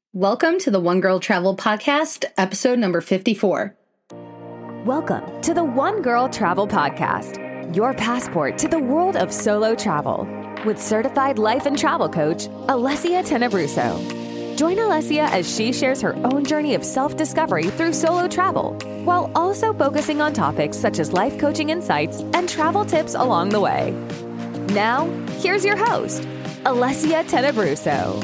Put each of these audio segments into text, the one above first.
Welcome to the One Girl Travel Podcast, episode number 54. Welcome to the One Girl Travel Podcast, your passport to the world of solo travel, with certified life and travel coach, Alessia Tenebruso. Join Alessia as she shares her own journey of self-discovery through solo travel, while also focusing on topics such as life coaching insights and travel tips along the way. Now, here's your host, Alessia Tenebruso.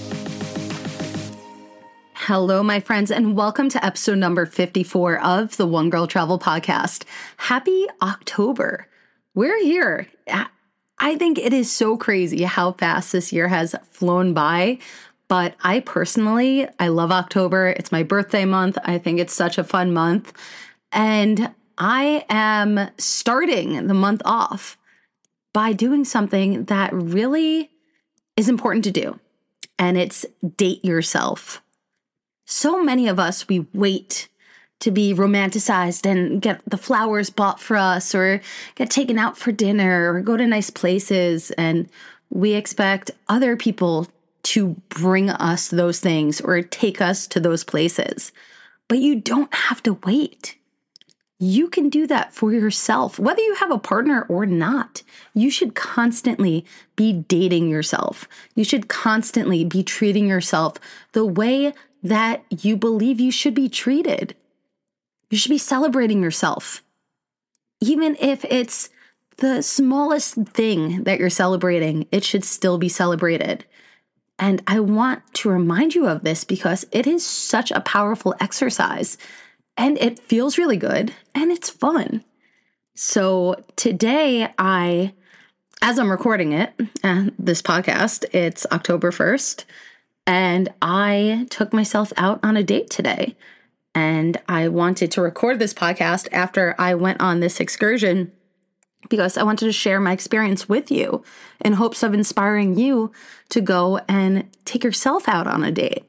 Hello, my friends, and welcome to episode number 54 of the One Girl Travel Podcast. Happy October. We're here. I think it is so crazy how fast this year has flown by, but I love October. It's my birthday month. I think it's such a fun month, and I am starting the month off by doing something that really is important to do, and it's date yourself. So many of us, we wait to be romanticized and get the flowers bought for us or get taken out for dinner or go to nice places. And we expect other people to bring us those things or take us to those places. But you don't have to wait. You can do that for yourself, whether you have a partner or not. You should constantly be dating yourself. You should constantly be treating yourself the way that you believe you should be treated. You should be celebrating yourself. Even if it's the smallest thing that you're celebrating, it should still be celebrated. And I want to remind you of this because it is such a powerful exercise and it feels really good and it's fun. So today as I'm recording it, this podcast, it's October 1st. And I took myself out on a date today, and I wanted to record this podcast after I went on this excursion because I wanted to share my experience with you in hopes of inspiring you to go and take yourself out on a date.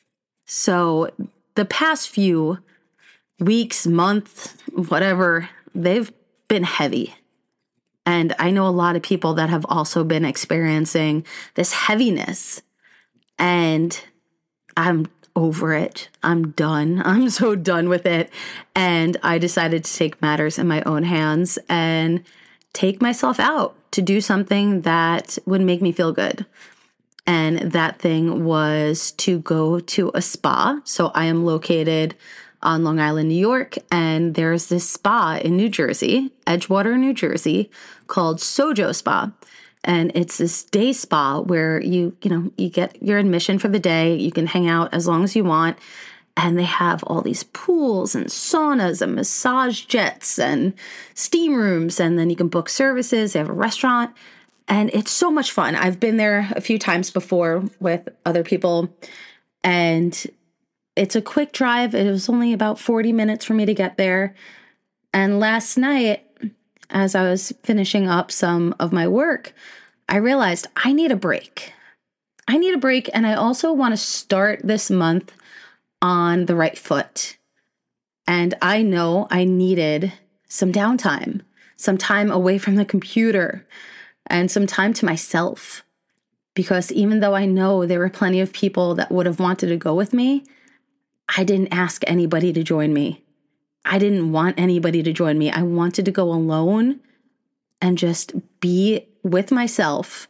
So the past few weeks, months, whatever, they've been heavy. And I know a lot of people that have also been experiencing this heaviness. And I'm over it. I'm done. I'm so done with it. And I decided to take matters in my own hands and take myself out to do something that would make me feel good. And that thing was to go to a spa. So I am located on Long Island, New York, and there's this spa in New Jersey, Edgewater, New Jersey, called Sojo Spa. And it's this day spa where you get your admission for the day. You can hang out as long as you want. And they have all these pools and saunas and massage jets and steam rooms. And then you can book services. They have a restaurant. And it's so much fun. I've been there a few times before with other people. And it's a quick drive. It was only about 40 minutes for me to get there. And last night, as I was finishing up some of my work, I realized I need a break. And I also want to start this month on the right foot. And I know I needed some downtime, some time away from the computer, and some time to myself. Because even though I know there were plenty of people that would have wanted to go with me, I didn't ask anybody to join me. I didn't want anybody to join me. I wanted to go alone and just be with myself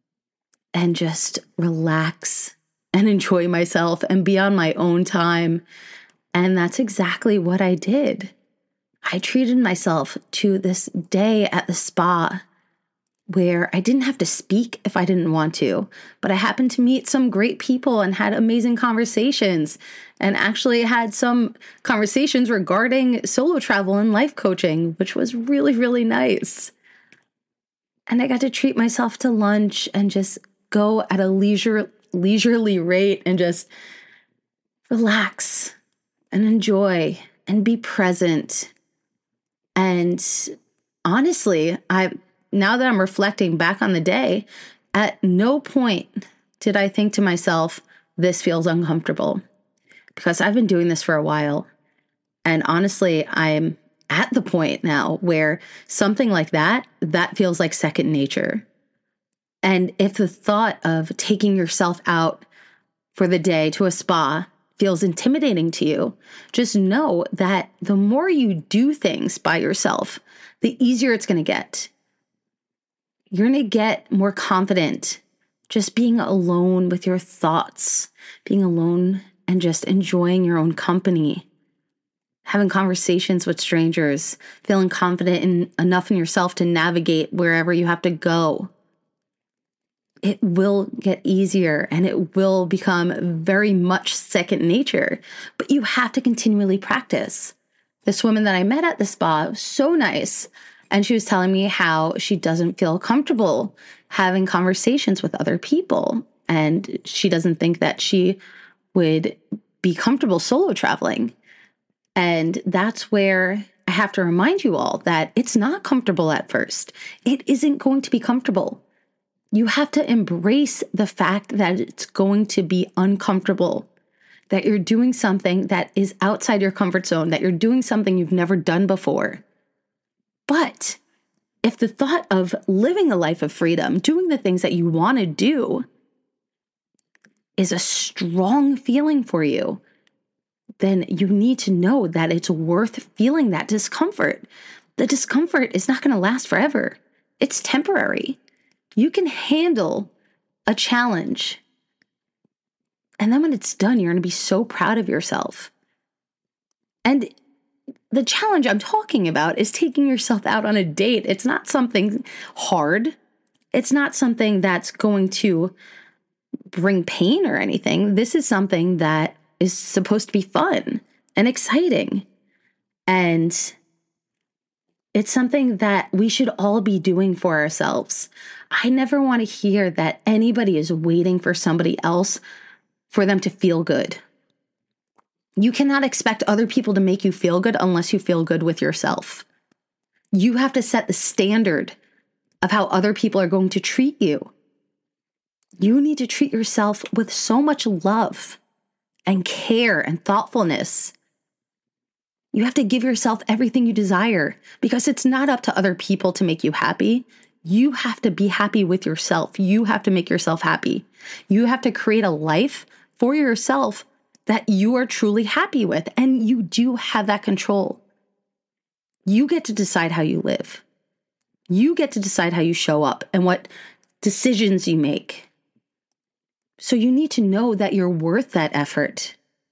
and just relax and enjoy myself and be on my own time. And that's exactly what I did. I treated myself to this day at the spa where I didn't have to speak if I didn't want to, but I happened to meet some great people and had amazing conversations, and actually had some conversations regarding solo travel and life coaching, which was really, really nice. And I got to treat myself to lunch and just go at a leisurely rate and just relax and enjoy and be present. And honestly, now that I'm reflecting back on the day, at no point did I think to myself, this feels uncomfortable, because I've been doing this for a while. And honestly, I'm at the point now where something like that feels like second nature. And if the thought of taking yourself out for the day to a spa feels intimidating to you, just know that the more you do things by yourself, the easier it's going to get. You're going to get more confident just being alone with your thoughts, being alone and just enjoying your own company, having conversations with strangers, feeling confident enough in yourself to navigate wherever you have to go. It will get easier and it will become very much second nature, but you have to continually practice. This woman that I met at the spa was so nice. And she was telling me how she doesn't feel comfortable having conversations with other people. And she doesn't think that she would be comfortable solo traveling. And that's where I have to remind you all that it's not comfortable at first. It isn't going to be comfortable. You have to embrace the fact that it's going to be uncomfortable, that you're doing something that is outside your comfort zone, that you're doing something you've never done before. But if the thought of living a life of freedom, doing the things that you want to do, is a strong feeling for you, then you need to know that it's worth feeling that discomfort. The discomfort is not going to last forever. It's temporary. You can handle a challenge. And then when it's done, you're going to be so proud of yourself. And the challenge I'm talking about is taking yourself out on a date. It's not something hard. It's not something that's going to bring pain or anything. This is something that is supposed to be fun and exciting. And it's something that we should all be doing for ourselves. I never want to hear that anybody is waiting for somebody else for them to feel good. You cannot expect other people to make you feel good unless you feel good with yourself. You have to set the standard of how other people are going to treat you. You need to treat yourself with so much love and care and thoughtfulness. You have to give yourself everything you desire because it's not up to other people to make you happy. You have to be happy with yourself. You have to make yourself happy. You have to create a life for yourself that you are truly happy with, and you do have that control. You get to decide how you live. You get to decide how you show up and what decisions you make. So you need to know that you're worth that effort.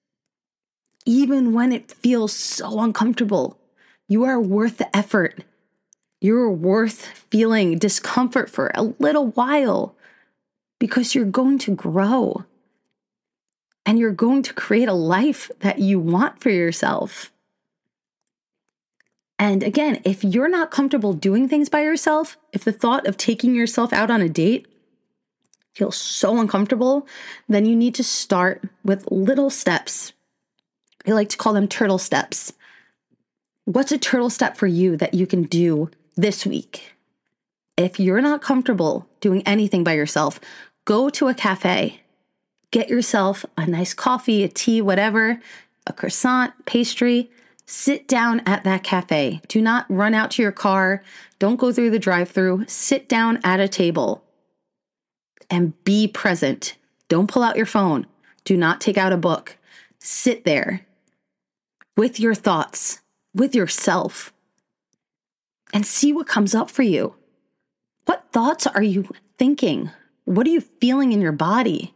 Even when it feels so uncomfortable, you are worth the effort. You're worth feeling discomfort for a little while because you're going to grow. And you're going to create a life that you want for yourself. And again, if you're not comfortable doing things by yourself, if the thought of taking yourself out on a date feels so uncomfortable, then you need to start with little steps. I like to call them turtle steps. What's a turtle step for you that you can do this week? If you're not comfortable doing anything by yourself, go to a cafe. Get yourself a nice coffee, a tea, whatever, a croissant, pastry. Sit down at that cafe. Do not run out to your car. Don't go through the drive-thru. Sit down at a table and be present. Don't pull out your phone. Do not take out a book. Sit there with your thoughts, with yourself, and see what comes up for you. What thoughts are you thinking? What are you feeling in your body?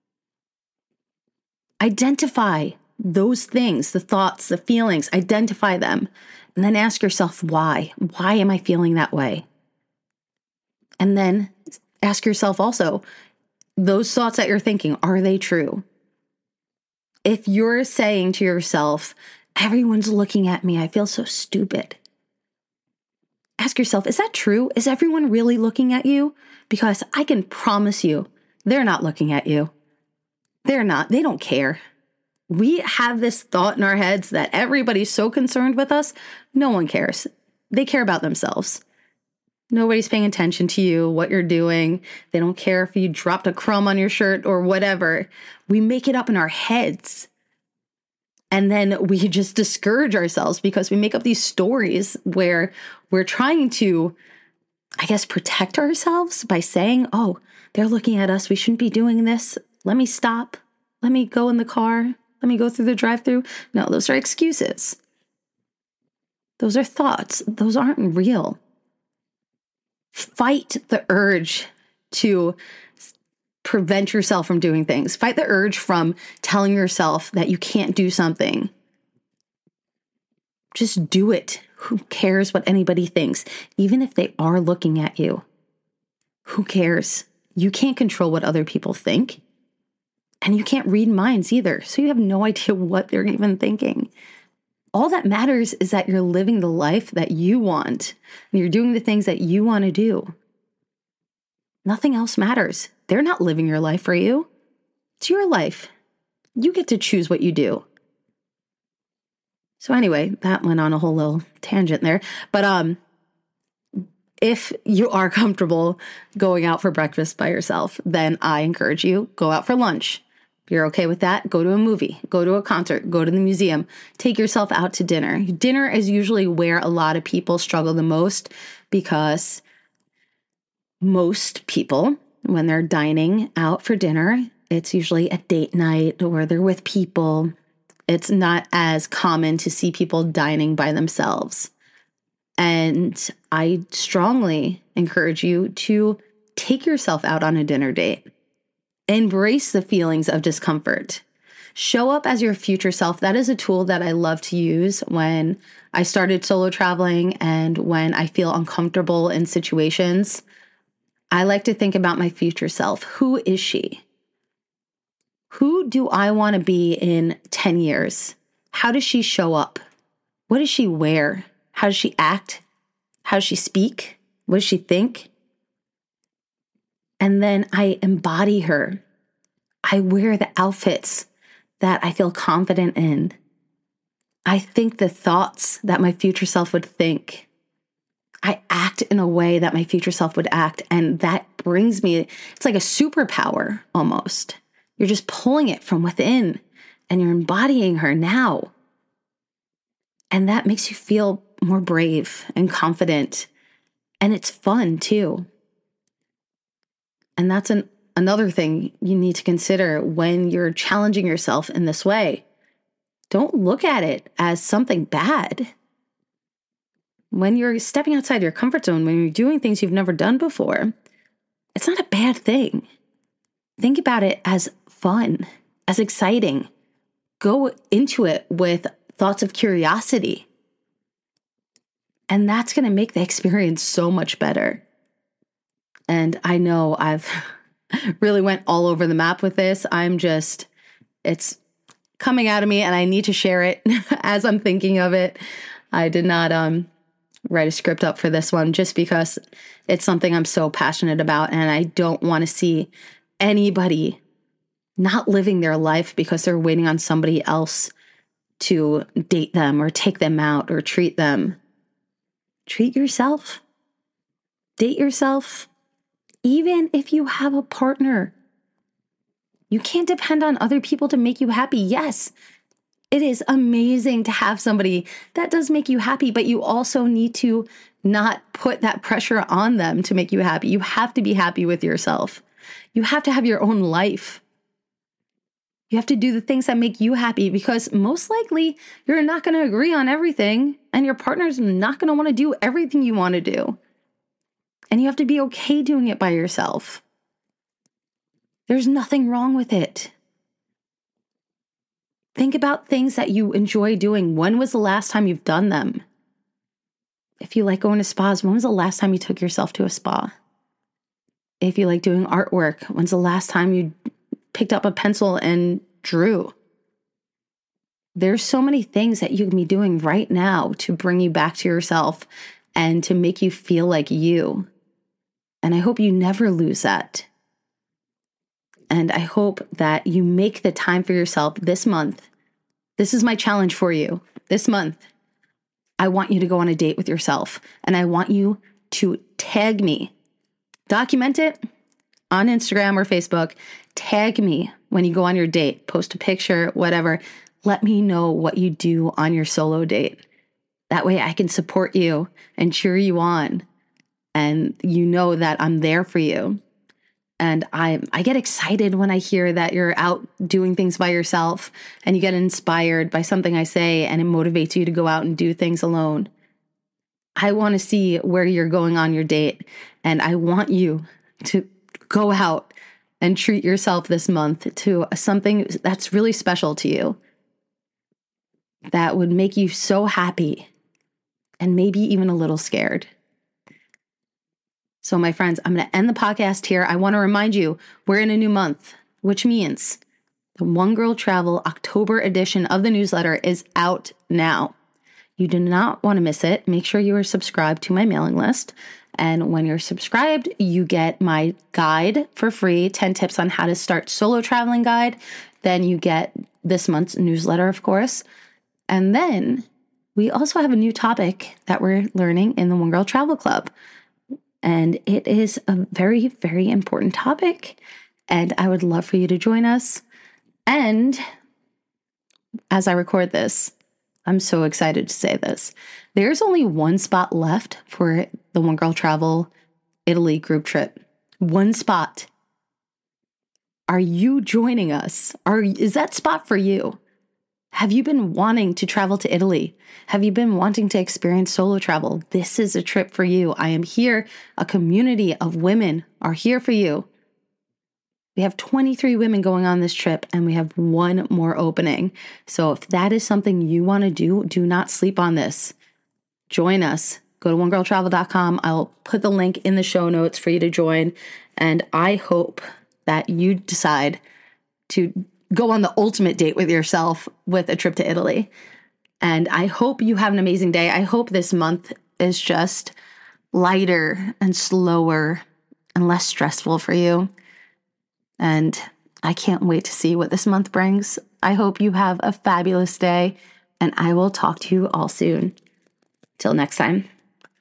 Identify those things, the thoughts, the feelings, identify them, and then ask yourself why. Why am I feeling that way? And then ask yourself also, those thoughts that you're thinking, are they true? If you're saying to yourself, everyone's looking at me, I feel so stupid. Ask yourself, is that true? Is everyone really looking at you? Because I can promise you, they're not looking at you. They're not. They don't care. We have this thought in our heads that everybody's so concerned with us. No one cares. They care about themselves. Nobody's paying attention to you, what you're doing. They don't care if you dropped a crumb on your shirt or whatever. We make it up in our heads. And then we just discourage ourselves because we make up these stories where we're trying to, I guess, protect ourselves by saying, oh, they're looking at us. We shouldn't be doing this. Let me stop. Let me go in the car. Let me go through the drive-thru. No, those are excuses. Those are thoughts. Those aren't real. Fight the urge to prevent yourself from doing things. Fight the urge from telling yourself that you can't do something. Just do it. Who cares what anybody thinks? Even if they are looking at you. Who cares? You can't control what other people think. And you can't read minds either. So you have no idea what they're even thinking. All that matters is that you're living the life that you want. And you're doing the things that you want to do. Nothing else matters. They're not living your life for you. It's your life. You get to choose what you do. So anyway, that went on a whole little tangent there. But if you are comfortable going out for breakfast by yourself, then I encourage you, go out for lunch. If you're okay with that, go to a movie, go to a concert, go to the museum, take yourself out to dinner. Dinner is usually where a lot of people struggle the most because most people, when they're dining out for dinner, it's usually a date night or they're with people. It's not as common to see people dining by themselves. And I strongly encourage you to take yourself out on a dinner date. Embrace the feelings of discomfort. Show up as your future self. That is a tool that I love to use when I started solo traveling and when I feel uncomfortable in situations. I like to think about my future self. Who is she? Who do I want to be in 10 years? How does she show up? What does she wear? How does she act? How does she speak? What does she think? And then I embody her. I wear the outfits that I feel confident in. I think the thoughts that my future self would think. I act in a way that my future self would act. And that brings me, it's like a superpower almost. You're just pulling it from within and you're embodying her now. And that makes you feel more brave and confident. And it's fun too. And that's another thing you need to consider when you're challenging yourself in this way. Don't look at it as something bad. When you're stepping outside your comfort zone, when you're doing things you've never done before, it's not a bad thing. Think about it as fun, as exciting. Go into it with thoughts of curiosity. And that's going to make the experience so much better. And I know I've really went all over the map with this. It's coming out of me and I need to share it as I'm thinking of it. I did not write a script up for this one just because it's something I'm so passionate about and I don't want to see anybody not living their life because they're waiting on somebody else to date them or take them out or treat them. Treat yourself. Date yourself. Even if you have a partner. You can't depend on other people to make you happy. Yes, it is amazing to have somebody that does make you happy, but you also need to not put that pressure on them to make you happy. You have to be happy with yourself. You have to have your own life. You have to do the things that make you happy because most likely you're not going to agree on everything and your partner's not going to want to do everything you want to do. And you have to be okay doing it by yourself. There's nothing wrong with it. Think about things that you enjoy doing. When was the last time you've done them? If you like going to spas, when was the last time you took yourself to a spa? If you like doing artwork, when's the last time you picked up a pencil and drew? There's so many things that you can be doing right now to bring you back to yourself and to make you feel like you. And I hope you never lose that. And I hope that you make the time for yourself this month. This is my challenge for you. This month, I want you to go on a date with yourself. And I want you to tag me. Document it on Instagram or Facebook. Tag me when you go on your date. Post a picture, whatever. Let me know what you do on your solo date. That way I can support you and cheer you on. And you know that I'm there for you. And I get excited when I hear that you're out doing things by yourself and you get inspired by something I say and it motivates you to go out and do things alone. I want to see where you're going on your date, and I want you to go out and treat yourself this month to something that's really special to you, that would make you so happy and maybe even a little scared. So my friends, I'm going to end the podcast here. I want to remind you, we're in a new month, which means the One Girl Travel October edition of the newsletter is out now. You do not want to miss it. Make sure you are subscribed to my mailing list. And when you're subscribed, you get my guide for free, 10 tips on how to start solo traveling guide. Then you get this month's newsletter, of course. And then we also have a new topic that we're learning in the One Girl Travel Club. And it is a very, very important topic. And I would love for you to join us. And as I record this, I'm so excited to say this. There's only one spot left for the One Girl Travel Italy group trip. One spot. Are you joining us? Is that spot for you? Have you been wanting to travel to Italy? Have you been wanting to experience solo travel? This is a trip for you. I am here. A community of women are here for you. We have 23 women going on this trip, and we have one more opening. So if that is something you want to do not sleep on this. Join us. Go to onegirltravel.com. I'll put the link in the show notes for you to join. And I hope that you decide to go on the ultimate date with yourself with a trip to Italy. And I hope you have an amazing day. I hope this month is just lighter and slower and less stressful for you. And I can't wait to see what this month brings. I hope you have a fabulous day, and I will talk to you all soon. Till next time.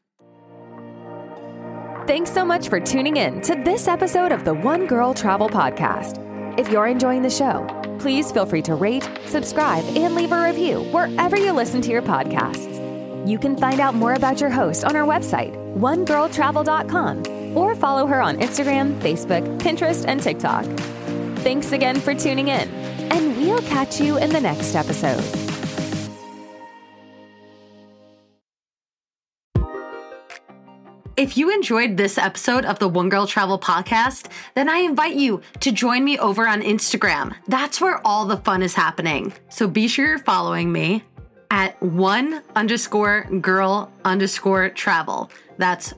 Thanks so much for tuning in to this episode of the One Girl Travel Podcast. If you're enjoying the show, please feel free to rate, subscribe, and leave a review wherever you listen to your podcasts. You can find out more about your host on our website, onegirltravel.com, or follow her on Instagram, Facebook, Pinterest, and TikTok. Thanks again for tuning in, and we'll catch you in the next episode. If you enjoyed this episode of the One Girl Travel Podcast, then I invite you to join me over on Instagram. That's where all the fun is happening. So be sure you're following me at one_girl_travel. That's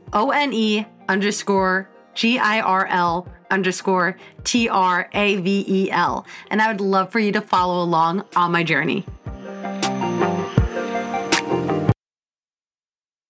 ONE_GIRL_TRAVEL. And I would love for you to follow along on my journey.